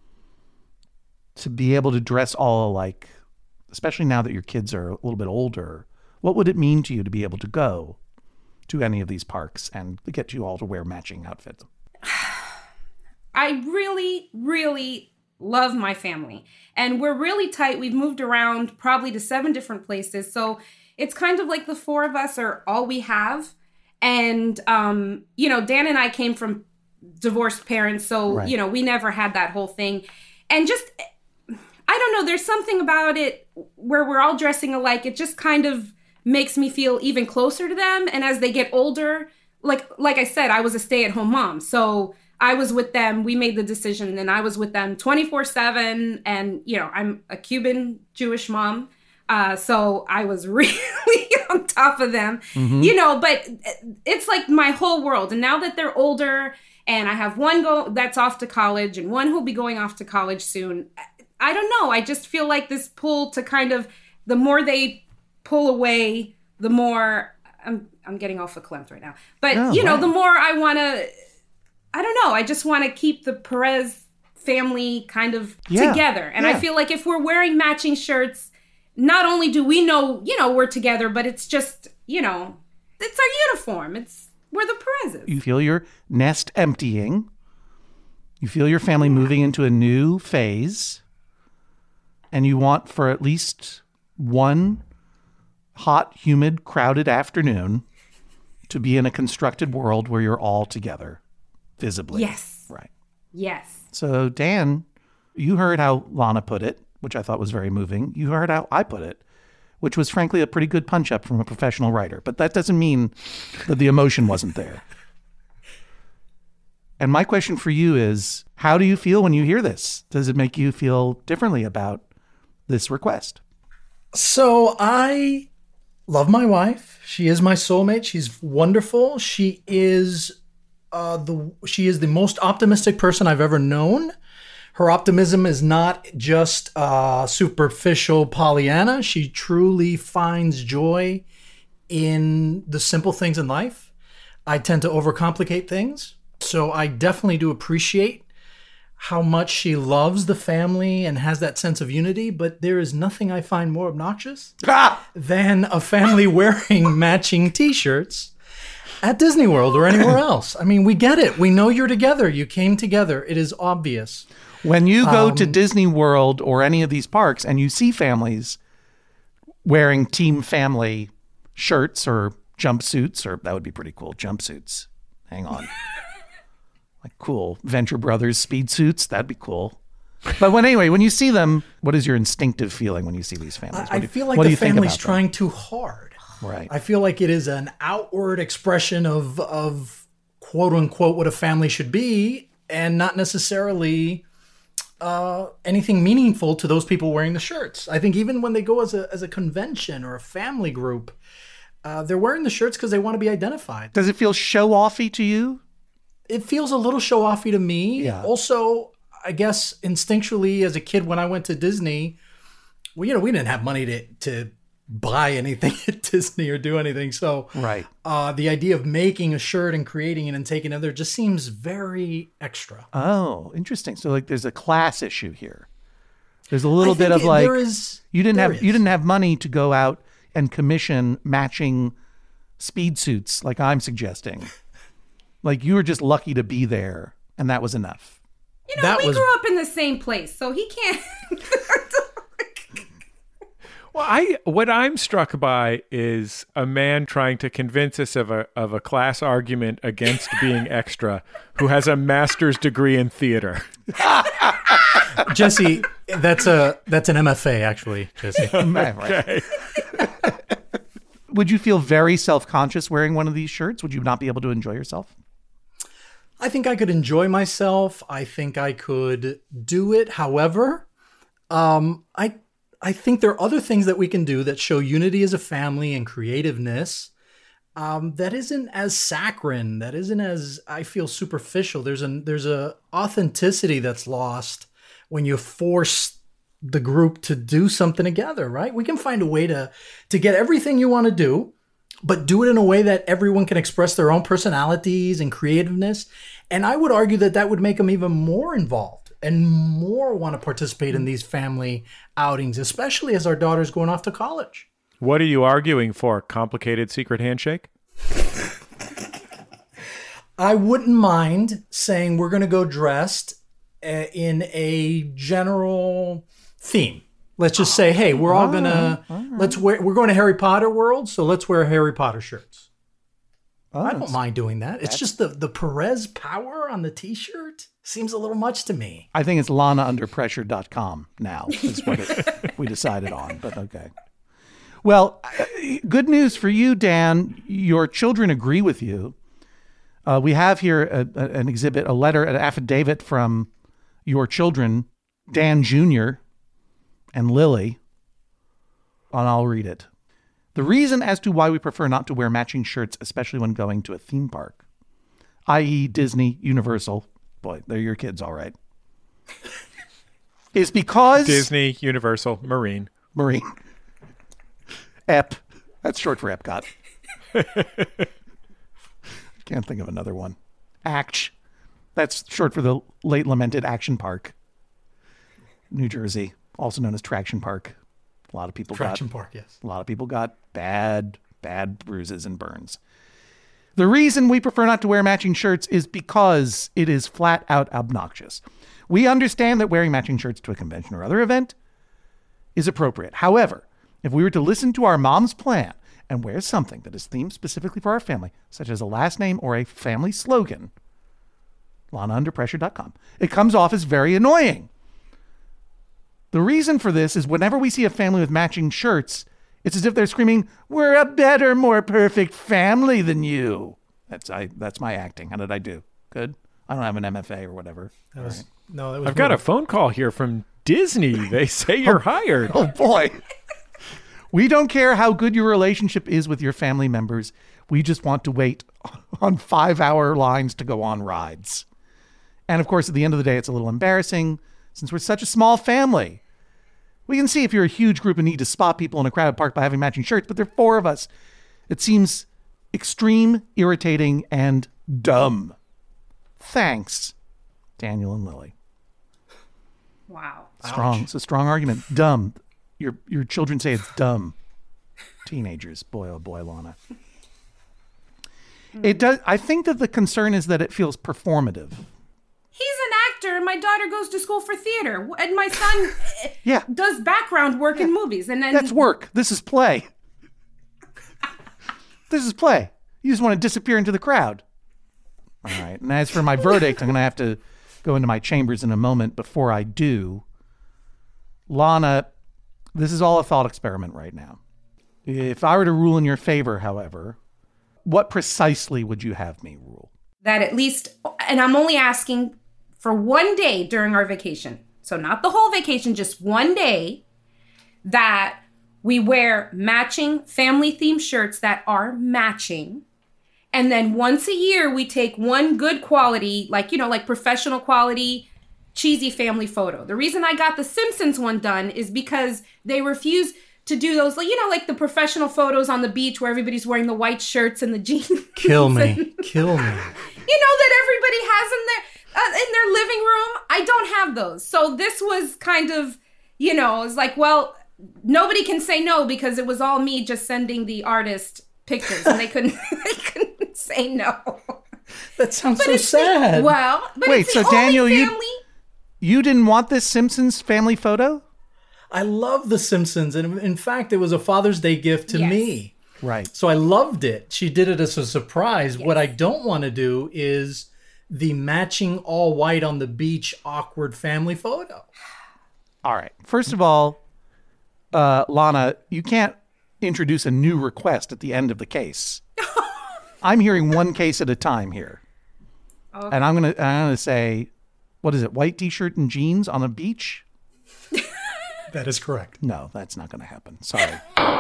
to be able to dress all alike, especially now that your kids are a little bit older? What would it mean to you to be able to go to any of these parks and get you all to wear matching outfits? I really, really love my family. And we're really tight. We've moved around probably to seven different places. So it's kind of like the four of us are all we have. And, um, you know, Dan and I came from divorced parents. So, Right. you know, we never had that whole thing. And just, I don't know, there's something about it where we're all dressing alike. It just kind of makes me feel even closer to them. And as they get older, like like I said, I was a stay-at-home mom. So I was with them. We made the decision and I was with them twenty-four seven. And, you know, I'm a Cuban Jewish mom. Uh, so I was really on top of them, Mm-hmm. you know, but it's like my whole world. And now that they're older and I have one go that's off to college and one who'll be going off to college soon, I don't know. I just feel like this pull to kind of, the more they pull away, the more I'm, I'm getting all verklempt right now. But, Oh, you know, wow. the more I want to, I don't know. I just want to keep the Perez family kind of Yeah. together. And Yeah. I feel like if we're wearing matching shirts, not only do we know, you know, we're together, but it's just, you know, it's our uniform. It's, we're the Perezes. You feel your nest emptying. You feel your family moving into a new phase. And you want for at least one hot, humid, crowded afternoon to be in a constructed world where you're all together, visibly. Yes. Right. Yes. So, Dan, you heard how Lana put it, which I thought was very moving. You heard how I put it, which was frankly a pretty good punch up from a professional writer. But that doesn't mean that the emotion wasn't there. And my question for you is, how do you feel when you hear this? Does it make you feel differently about this request? So I love my wife. She is my soulmate. She's wonderful. She is uh, the she is the most optimistic person I've ever known. Her optimism is not just uh, superficial Pollyanna. She truly finds joy in the simple things in life. I tend to overcomplicate things. So I definitely do appreciate how much she loves the family and has that sense of unity, but there is nothing I find more obnoxious Ah! than a family wearing matching t-shirts at Disney World or anywhere else. I mean, we get it. We know you're together. You came together. It is obvious. When you go to Um, Disney World or any of these parks and you see families wearing team family shirts or jumpsuits, or that would be pretty cool, jumpsuits. Hang on. Like cool Venture Brothers speed suits, that'd be cool. But when anyway, when you see them, what is your instinctive feeling when you see these families? What I do you- feel like what do the you think family's about them? trying too hard. Right. I feel like it is an outward expression of of quote unquote what a family should be, and not necessarily uh, anything meaningful to those people wearing the shirts. I think even when they go as a as a convention or a family group, uh, they're wearing the shirts because they want to be identified. Does it feel show-offy to you? It feels a little show-offy to me. Yeah. Also, I guess instinctually as a kid when I went to Disney, well, you know, we didn't have money to to buy anything at Disney or do anything. So Right. uh, the idea of making a shirt and creating it and taking it there just seems very extra. Oh, interesting. So like there's a class issue here. There's a little I bit think of it- like there is, you didn't there have you is. didn't have money to go out and commission matching speed suits like I'm suggesting. Like you were just lucky to be there and that was enough. You know, That we was- grew up in the same place, so he can't. Well, I what I'm struck by is a man trying to convince us of a of a class argument against being extra, who has a master's degree in theater. Jesse, that's a that's an M F A actually, Jesse. Right. Okay. Would you feel very self-conscious wearing one of these shirts? Would you not be able to enjoy yourself? I think I could enjoy myself. I think I could do it. However, um, I I think there are other things that we can do that show unity as a family and creativeness. Um, that isn't as saccharine. That isn't as I feel superficial. There's a there's a authenticity that's lost when you force the group to do something together. Right? We can find a way to to get everything you want to do, but do it in a way that everyone can express their own personalities and creativeness. And I would argue that that would make them even more involved and more want to participate in these family outings, especially as our daughter's going off to college. What are you arguing for? Complicated secret handshake? I wouldn't mind saying we're going to go dressed uh, in a general theme. Let's just say, hey, we're all gonna let's wear. We're going to Harry Potter World, so let's wear Harry Potter shirts. Oh, I don't mind doing that. It's just the the Perez power on the T-shirt seems a little much to me. I think it's lana under pressure dot com now is what it, we decided on, but okay. Well, uh, good news for you, Dan. Your children agree with you. Uh, we have here a, a, an exhibit, a letter, an affidavit from your children, Dan Junior and Lily. and I'll read it. The reason as to why we prefer not to wear matching shirts, especially when going to a theme park, that is. Disney, Universal, boy, they're your kids, all right, is because... Disney, Universal, Marine. Marine. Ep. That's short for Epcot. Can't think of another one. Act. That's short for the late lamented Action Park. New Jersey, also known as Traction Park. A lot of people Traction got... Park, yes. A lot of people got bad, bad bruises and burns. The reason we prefer not to wear matching shirts is because it is flat out obnoxious. We understand that wearing matching shirts to a convention or other event is appropriate. However, if we were to listen to our mom's plan and wear something that is themed specifically for our family, such as a last name or a family slogan, Lana Under Pressure dot com, it comes off as very annoying. The reason for this is whenever we see a family with matching shirts, it's as if they're screaming, "We're a better, more perfect family than you." That's I. That's my acting. How did I do? Good? I don't have an M F A or whatever. That was, right. No, that was I've got a phone call here from Disney. They say you're hired. Oh, boy. We don't care how good your relationship is with your family members. We just want to wait on five-hour lines to go on rides. And, of course, at the end of the day, it's a little embarrassing since we're such a small family. We can see if you're a huge group and need to spot people in a crowded park by having matching shirts, but there are four of us. It seems extreme, irritating, and dumb. Thanks, Daniel and Lily. Wow. Strong. Ouch. It's a strong argument. Dumb. Your your children say it's dumb. Teenagers. Boy, oh boy, Lana. It does. I think that the concern is that it feels performative. He's an actor, and my daughter goes to school for theater, and my son Yeah. does background work in movies, and then That's work. This is play. This is play. You just want to disappear into the crowd. All right. And as for my verdict, I'm going to have to go into my chambers in a moment. Before I do, Lana, this is all a thought experiment right now. If I were to rule in your favor, however, what precisely would you have me rule? that at least, and I'm only asking for one day during our vacation, so not the whole vacation, just one day, that we wear matching family-themed shirts that are matching. And then once a year, we take one good quality, like, you know, like professional quality, cheesy family photo. The reason I got the Simpsons one done is because they refuse to do those, like, you know, like the professional photos on the beach where everybody's wearing the white shirts and the jeans. Kill me. Kill me. You know, that everybody has in their, uh, in their living room. I don't have those. So this was kind of, you know, it's like, well, nobody can say no because it was all me just sending the artist pictures and they couldn't, they couldn't say no. That sounds But so it's sad. The, well, but Wait, it's so the Daniel, only you- family. You didn't want this Simpsons family photo? I love The Simpsons. And in fact, it was a Father's Day gift to Yes. me. Right. So I loved it. She did it as a surprise. What I don't want to do is the matching all white on the beach awkward family photo. All right. First of all, uh, Lana, you can't introduce a new request at the end of the case. I'm hearing one case at a time here. Okay. And I'm gonna I'm gonna say, what is it? White t-shirt and jeans on a beach? That is correct. No, that's not gonna happen. Sorry.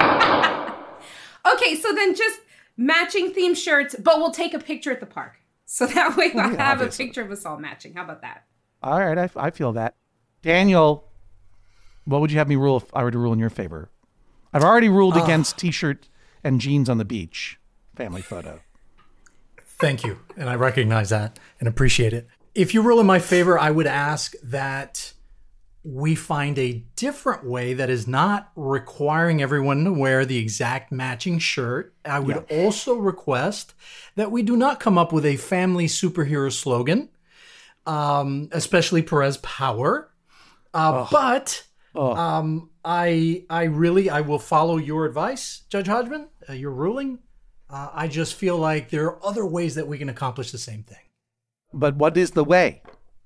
Okay, so then just matching theme shirts, but we'll take a picture at the park. So that way we'll yeah, have obviously. a picture of us all matching. How about that? All right, I, I feel that. Daniel, what would you have me rule if I were to rule in your favor? I've already ruled against t-shirt and jeans on the beach family photo. Thank you. And I recognize that and appreciate it. If you rule in my favor, I would ask that we find a different way that is not requiring everyone to wear the exact matching shirt. I would also request that we do not come up with a family superhero slogan, um, especially Perez Power. Uh, But um, I, I really, I will follow your advice, Judge Hodgman, uh, your ruling. Uh, I just feel like there are other ways that we can accomplish the same thing. But what is the way?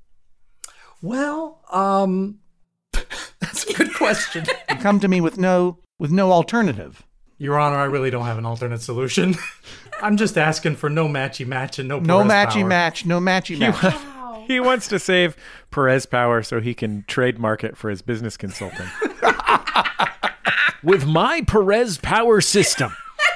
Well, um, that's a good question. You come to me with no with no alternative. Your Honor, I really don't have an alternate solution. I'm just asking for no matchy match and no No Perez matchy power. match, no matchy match. Wow. He wants to save Perez Power so he can trademark it for his business consulting. with my Perez power system,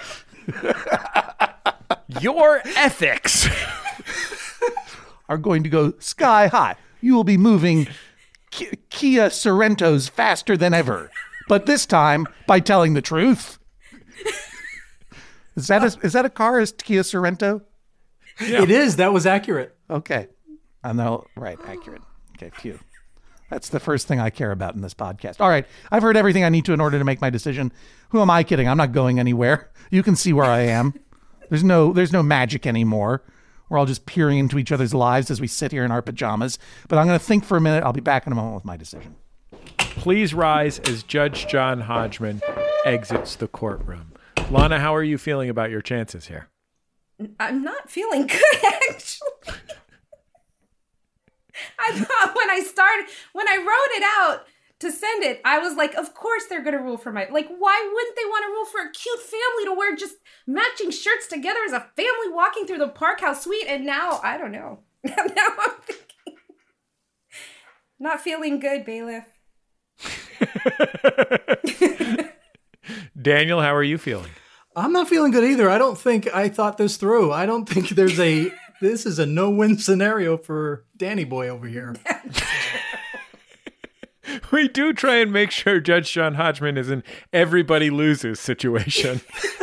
your ethics are going to go sky high. You will be moving Ki- Kia Sorrentos faster than ever, but this time by telling the truth. Is that a, is that a car? Is Kia Sorrento? Yeah. It is. That was accurate. Okay. I know. Right. Accurate. Okay. Phew. That's the first thing I care about in this podcast. All right. I've heard everything I need to in order to make my decision. Who am I kidding? I'm not going anywhere. You can see where I am. There's no, there's no magic anymore. We're all just peering into each other's lives as we sit here in our pajamas. But I'm going to think for a minute. I'll be back in a moment with my decision. Please rise as Judge John Hodgman exits the courtroom. Lana, how are you feeling about your chances here? I'm not feeling good, actually. I thought when I started, when I wrote it out to send it, I was like, of course they're going to rule for my, like, why wouldn't they want to rule for a cute family to wear just matching shirts together as a family walking through the park? How sweet. And now, I don't know. Now I'm thinking, not feeling good, bailiff. Daniel, how are you feeling? I'm not feeling good either. I don't think I thought this through. I don't think there's a, this is a no-win scenario for Danny Boy over here. We do try and make sure Judge John Hodgman is an everybody loses situation.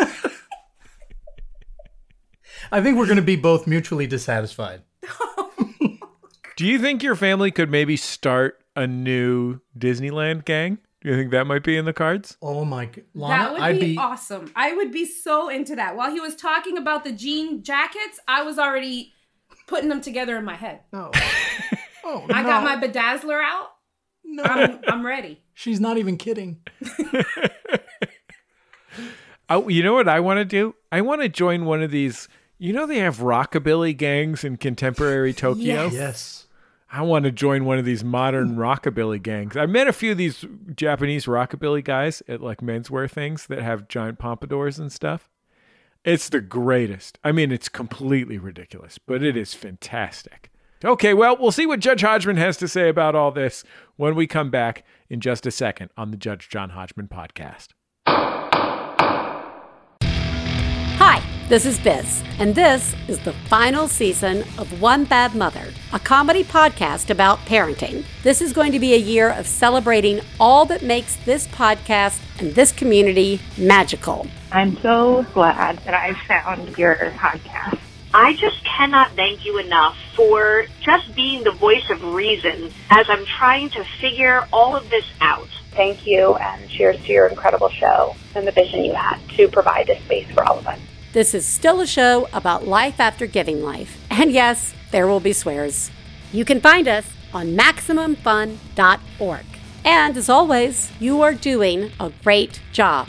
I think we're going to be both mutually dissatisfied. Do you think your family could maybe start a new Disneyland gang? Do you think that might be in the cards? Oh my God. Lana, That would I'd be, be awesome. I would be so into that. While he was talking about the jean jackets, I was already putting them together in my head. No. Oh, I no. got my bedazzler out. No. I'm, I'm ready. She's not even kidding. Oh, you know what I want to do? I want to join one of these. You know they have rockabilly gangs in contemporary Tokyo? Yes. Yes. I want to join one of these modern rockabilly gangs. I met a few of these Japanese rockabilly guys at like menswear things that have giant pompadours and stuff. It's the greatest. I mean, it's completely ridiculous, but it is fantastic. Okay, well, we'll see what Judge Hodgman has to say about all this when we come back in just a second on the Judge John Hodgman podcast. Hi, this is Biz, and this is the final season of One Bad Mother, a comedy podcast about parenting. This is going to be a year of celebrating all that makes this podcast and this community magical. I'm so glad that I found your podcast. I just cannot thank you enough for just being the voice of reason as I'm trying to figure all of this out. Thank you, and cheers to your incredible show and the vision you had to provide this space for all of us. This is still a show about life after giving life. And yes, there will be swears. You can find us on Maximum Fun dot org. And as always, you are doing a great job.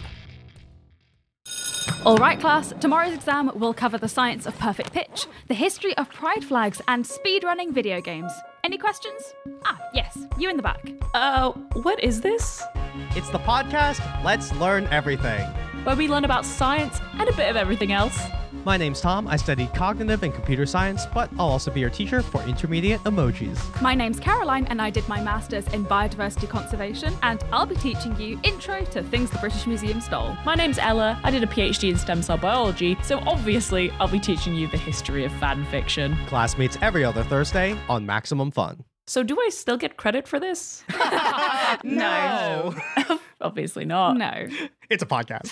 All right, class, tomorrow's exam will cover the science of perfect pitch, the history of pride flags, and speedrunning video games. Any questions? Ah, yes, you in the back. Uh, what is this? It's the podcast Let's Learn Everything, Where we learn about science and a bit of everything else. My name's Tom. I study cognitive and computer science, but I'll also be your teacher for intermediate emojis. My name's Caroline, and I did my master's in biodiversity conservation, and I'll be teaching you intro to things the British Museum stole. My name's Ella. I did a PhD in stem cell biology, so obviously I'll be teaching you the history of fan fiction. Class meets every other Thursday on Maximum Fun. So do I still get credit for this? No. Obviously not. No. It's a podcast.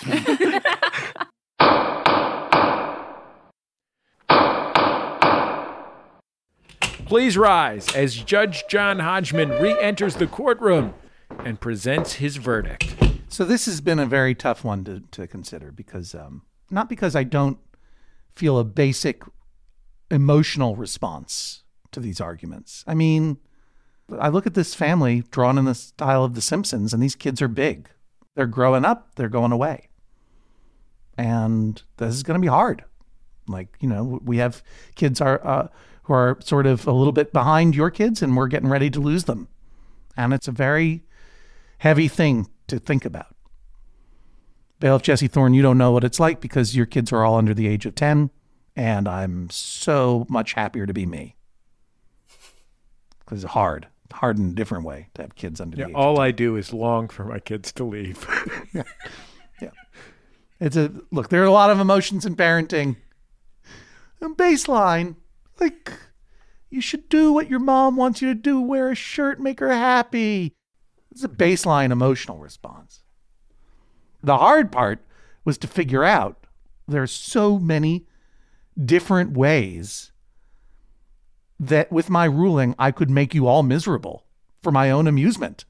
Please rise as Judge John Hodgman re-enters the courtroom and presents his verdict. So this has been a very tough one to, to consider because, um, not because I don't feel a basic emotional response to these arguments. I mean, I look at this family drawn in the style of The Simpsons, and these kids are big. They're growing up. They're going away. And this is going to be hard. Like, you know, we have kids are uh, who are sort of a little bit behind your kids, and we're getting ready to lose them. And it's a very heavy thing to think about. Bailiff Jesse Thorne, you don't know what it's like because your kids are all under the age of ten, and I'm so much happier to be me. Because it's hard. hard in a different way to have kids under Yeah, the age. all I do is long for my kids to leave. yeah. yeah. It's a look, there are a lot of emotions in parenting. And baseline, like you should do what your mom wants you to do, wear a shirt, make her happy. It's a baseline emotional response. The hard part was to figure out there are so many different ways that with my ruling, I could make you all miserable for my own amusement.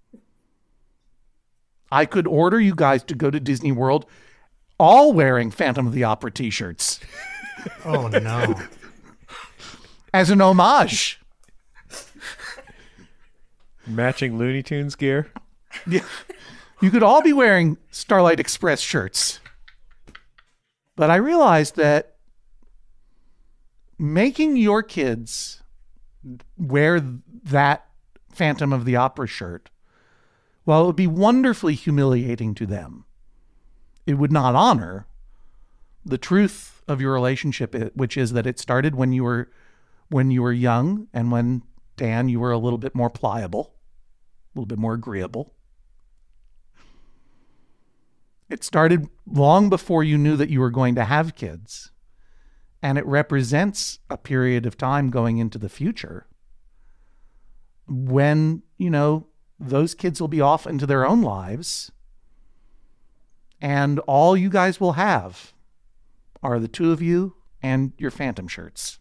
I could order you guys to go to Disney World all wearing Phantom of the Opera t-shirts. Oh, no. As an homage. Matching Looney Tunes gear. Yeah. You could all be wearing Starlight Express shirts. But I realized that making your kids wear that Phantom of the Opera shirt, while it would be wonderfully humiliating to them, it would not honor the truth of your relationship, which is that it started when you were when you were young and when, Dan, you were a little bit more pliable, a little bit more agreeable. It started long before you knew that you were going to have kids. And it represents a period of time going into the future when, you know, those kids will be off into their own lives. And all you guys will have are the two of you and your Phantom shirts.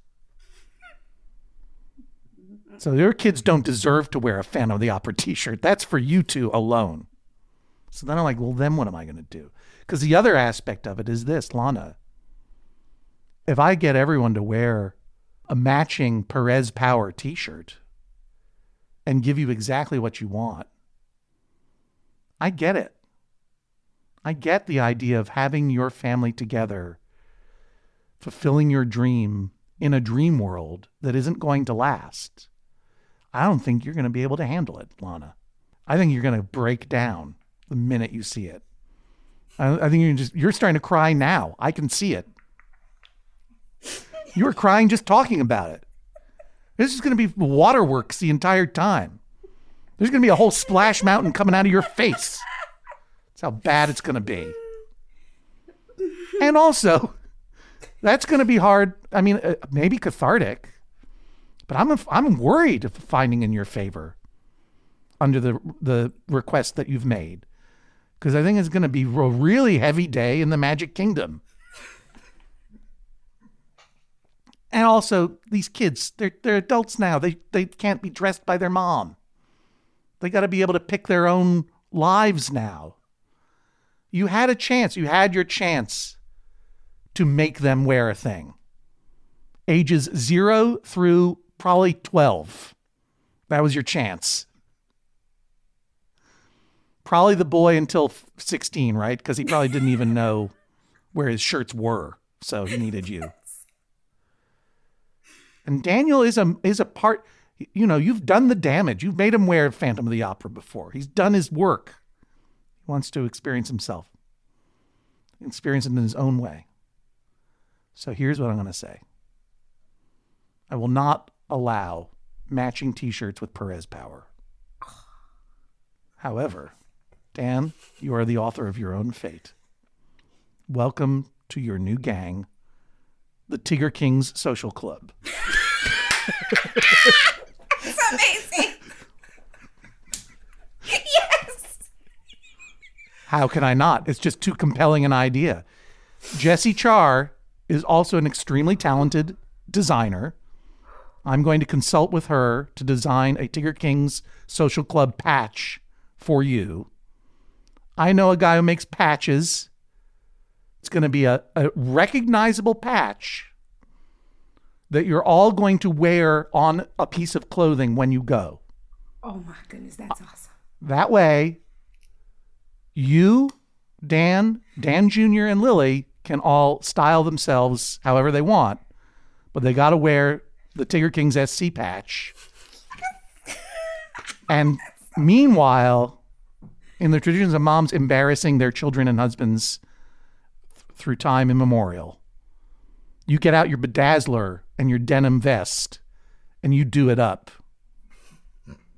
So your kids don't deserve to wear a Phantom of the Opera t-shirt. That's for you two alone. So then I'm like, well, then what am I going to do? Because the other aspect of it is this, Lana. If I get everyone to wear a matching Perez Power t-shirt and give you exactly what you want, I get it. I get the idea of having your family together, fulfilling your dream in a dream world that isn't going to last. I don't think you're going to be able to handle it, Lana. I think you're going to break down the minute you see it. I, I think you're just, you're starting to cry now. I can see it. You were crying just talking about it. This is going to be waterworks the entire time. There's going to be a whole splash mountain coming out of your face. That's how bad it's going to be. And also, that's going to be hard. I mean, uh, maybe cathartic, but I'm I'm worried of finding in your favor under the the request that you've made, because I think it's going to be a really heavy day in the Magic Kingdom. And also, these kids, they're they're adults now. They they can't be dressed by their mom. They got to be able to pick their own lives now. You had a chance. You had your chance to make them wear a thing. Ages zero through probably twelve. That was your chance. Probably the boy until sixteen, right? Because he probably didn't even know where his shirts were. So he needed you. And Daniel is a is a part, you know, you've done the damage. You've made him wear Phantom of the Opera before. He's done his work. He wants to experience himself. Experience it in his own way. So here's what I'm going to say. I will not allow matching t-shirts with Perez Power. However, Dan, you are the author of your own fate. Welcome to your new gang, the Tiger Kings Social Club. It's amazing. Yes. How can I not? It's just too compelling an idea. Jessie Char is also an extremely talented designer. I'm going to consult with her to design a Tiger Kings Social Club patch for you. I know a guy who makes patches. It's going to be a, a recognizable patch that you're all going to wear on a piece of clothing when you go. Oh my goodness, that's awesome. That way, you, Dan, Dan Junior, and Lily can all style themselves however they want, but they got to wear the Tiger Kings S C patch. And meanwhile, in the traditions of moms embarrassing their children and husbands th- through time immemorial, you get out your bedazzler and your denim vest and you do it up.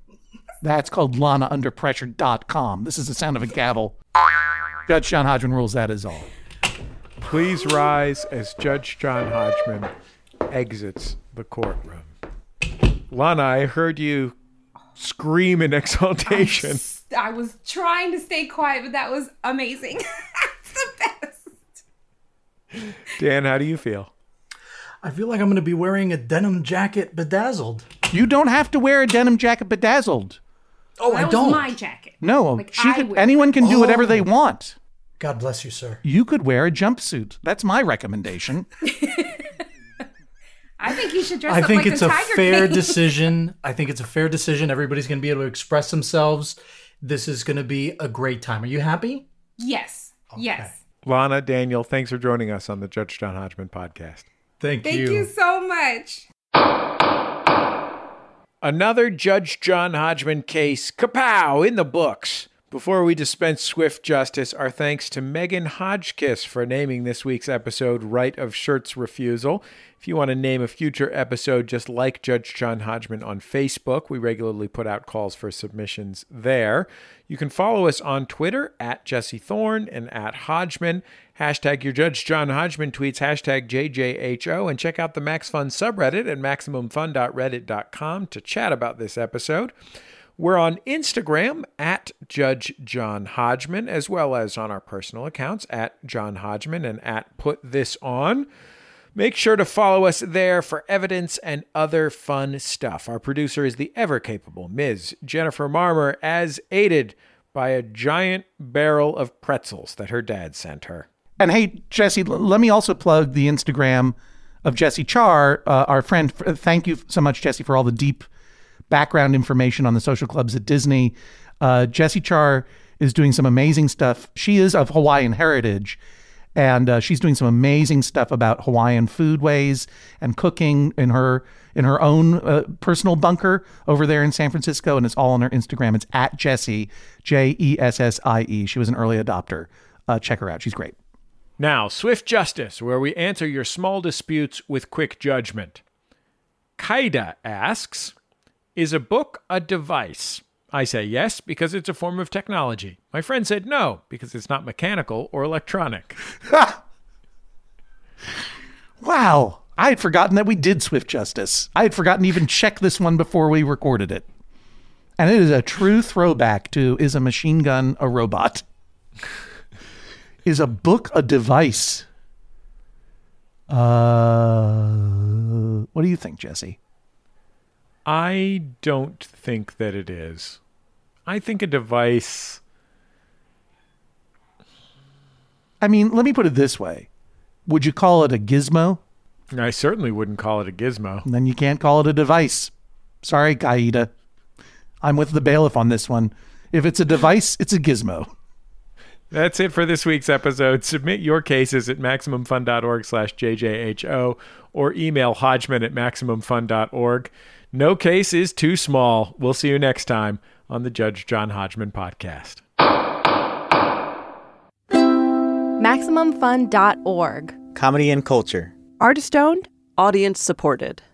That's called Lana Under Pressure dot com. This is the sound of a gavel. Judge John Hodgman rules, that is all. Please rise as Judge John Hodgman exits the courtroom. Lana, I heard you scream in exultation. I was trying to stay quiet, but that was amazing. It's the best. Dan, how do you feel? I feel like I'm going to be wearing a denim jacket bedazzled. You don't have to wear a denim jacket bedazzled. Oh, that I don't. was my jacket. No, Like, she I could, wear anyone can do Oh. whatever they want. God bless you, sir. You could wear a jumpsuit. That's my recommendation. I think you should dress I up think like it's the a Tiger fair King. decision. I think it's a fair decision. Everybody's going to be able to express themselves. This is going to be a great time. Are you happy? Yes. Yes. Lana, Daniel, thanks for joining us on the Judge John Hodgman podcast. Thank, Thank you. you so much. Another Judge John Hodgman case, kapow, in the books. Before we dispense swift justice, our thanks to Megan Hodgkiss for naming this week's episode Right of Shirts Refusal. If you want to name a future episode just like Judge John Hodgman on Facebook, we regularly put out calls for submissions there. You can follow us on Twitter at Jesse Thorne and at Hodgman. Hashtag your Judge John Hodgman tweets, hashtag J J H O, and check out the Max Fun subreddit at maximum fun dot reddit dot com to chat about this episode. We're on Instagram at Judge John Hodgman, as well as on our personal accounts at John Hodgman and at Put This On. Make sure to follow us there for evidence and other fun stuff. Our producer is the ever-capable Miz Jennifer Marmer, as aided by a giant barrel of pretzels that her dad sent her. And hey, Jesse, l- let me also plug the Instagram of Jesse Char, uh, our friend. Thank you so much, Jesse, for all the deep background information on the social clubs at Disney. Uh, Jesse Char is doing some amazing stuff. She is of Hawaiian heritage, and uh, she's doing some amazing stuff about Hawaiian foodways and cooking in her in her own uh, personal bunker over there in San Francisco, and it's all on her Instagram. It's at Jessie, J E S S I E. She was an early adopter. Uh, check her out. She's great. Now, Swift Justice, where we answer your small disputes with quick judgment. Kaida asks, is a book a device? I say yes, because it's a form of technology. My friend said no, because it's not mechanical or electronic. Wow. I had forgotten that we did Swift Justice. I had forgotten to even check this one before we recorded it. And it is a true throwback to Is a Machine Gun a Robot? Is a book a device? Uh, what do you think, Jesse? I don't think that it is. I think a device... I mean, let me put it this way. Would you call it a gizmo? I certainly wouldn't call it a gizmo. Then you can't call it a device. Sorry, Kaida. I'm with the bailiff on this one. If it's a device, it's a gizmo. That's it for this week's episode. Submit your cases at MaximumFun.org slash JJHO or email Hodgman at MaximumFun.org. No case is too small. We'll see you next time on the Judge John Hodgman podcast. Maximum Fun dot org. Comedy and culture. Artist owned. Audience supported.